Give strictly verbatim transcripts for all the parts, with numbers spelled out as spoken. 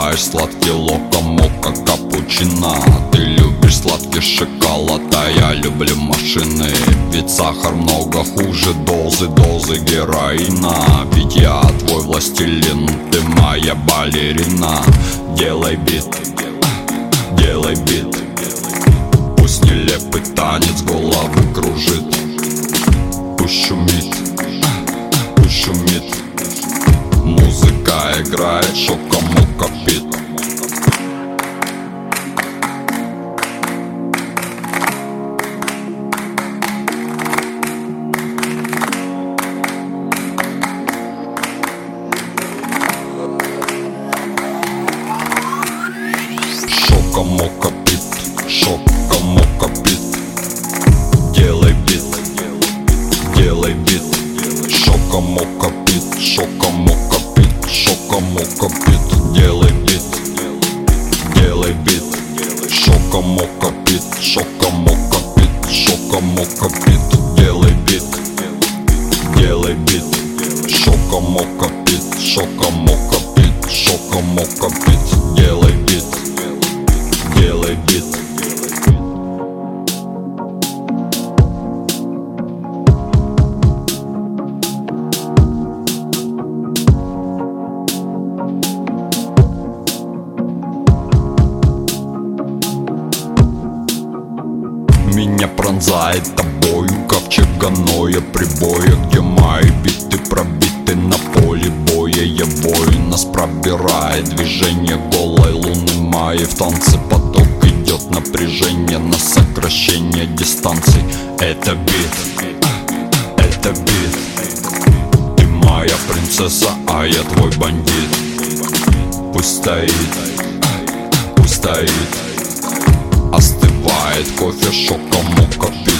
желаешь сладкий локо-мока капучино. Ты любишь сладкий шоколад, а я люблю машины. Ведь сахар много хуже дозы, дозы героина. Ведь я твой властелин, ты моя балерина. Делай бит, делай бит. Пусть нелепый танец головы кружит. Пусть шумит, пусть шумит. Музыка играет, шока-мока бит. Шока-мока бит, шока-мока бит. Делай бит, делай бит. Шока-мока бит, шока-мока бит, шока-мока бит. Делай бит, делай бит. Шока-мока бит, шока-мока бит, шока-мока бит. Делай бит, делай бит. Шока-мока бит, шока-мока бит, шока-мока бит. Делай бит, делай бит. Меня пронзает тобою ковчеганое прибоя, где мои биты пробиты на поле боя. Я воин, нас пробирает движение голой луны моей. В танце поток идет, напряжение на сокращение дистанций. Это бит, это бит. Ты моя принцесса, а я твой бандит. Пусть стоит, пусть стоит. Остывает кофе, шока-мока бит.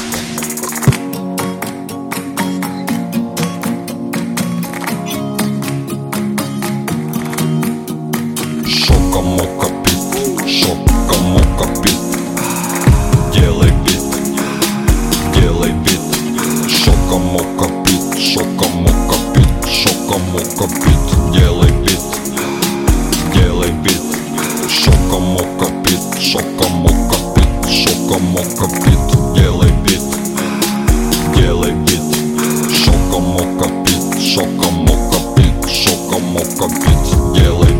Шока-мока бит, шока-мока бит. Делай бит, делай бит. Шока-мока бит, шока-мока бит, шока-мока бит. Делай бит, делай бит. Шока-мока бит, шока-мока бит, шока-мока бит. Делай бит, делай бит. Шока-мока бит, шока-мока бит, шока-мока бит. Делай бит.